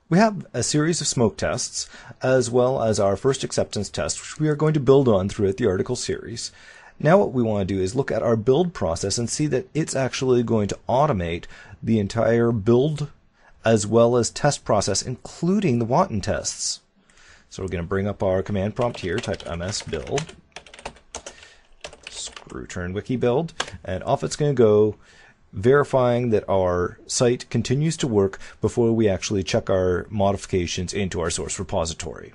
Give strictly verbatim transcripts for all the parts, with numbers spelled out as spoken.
We have a series of smoke tests, as well as our first acceptance test, which we are going to build on throughout the article series. Now what we want to do is look at our build process and see that it's actually going to automate the entire build as well as test process, including the Wanton tests. So we're going to bring up our command prompt here, type ms build, screwturn wiki build, and off it's going to go, verifying that our site continues to work before we actually check our modifications into our source repository.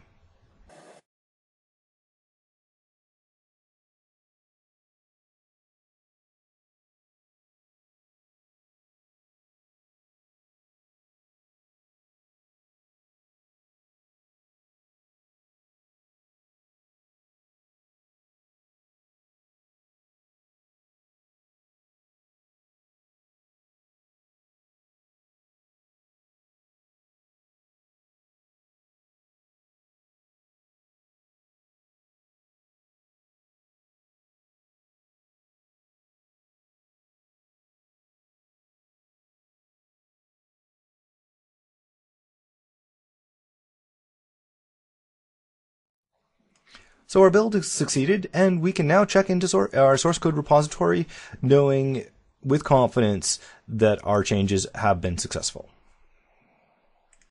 So our build has succeeded, and we can now check into our source code repository, knowing with confidence that our changes have been successful.